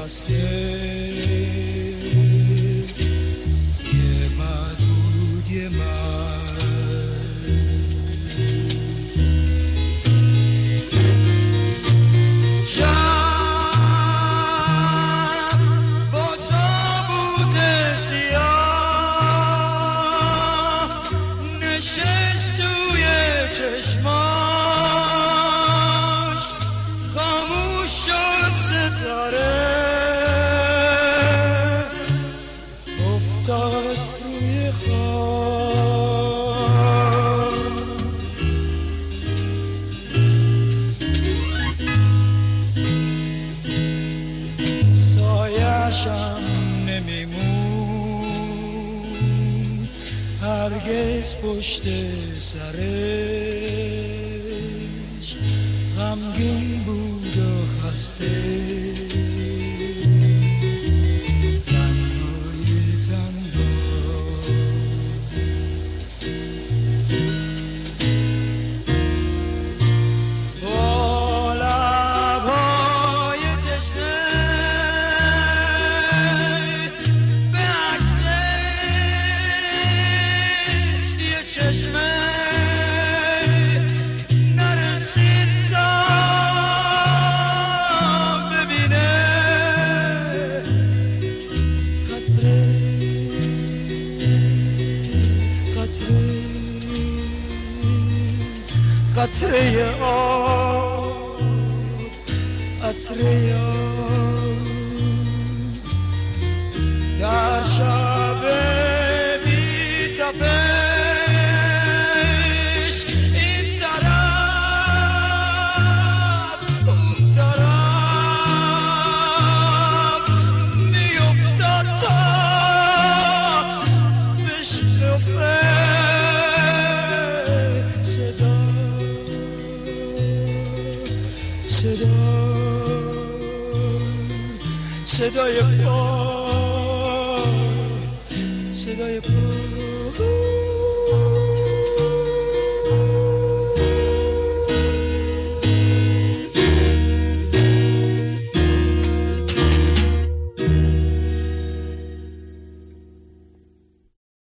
خسته یه معدود یه شب با تابوت سیاه نشست توی چشماش خاموش شد ستاره افتاد روی خواب سایه‌شم نمیمون هرگز پشت سرش غمگین بود و خسته تنهایی تنها با لبهای تشنه به عکس یه چشمه نرسید تا ببینه قطره قطره قطره آب قطره آب در شب بی تپش این طرف اون طرف میافتاد تا بشکفه صدا صدای پا صدای پا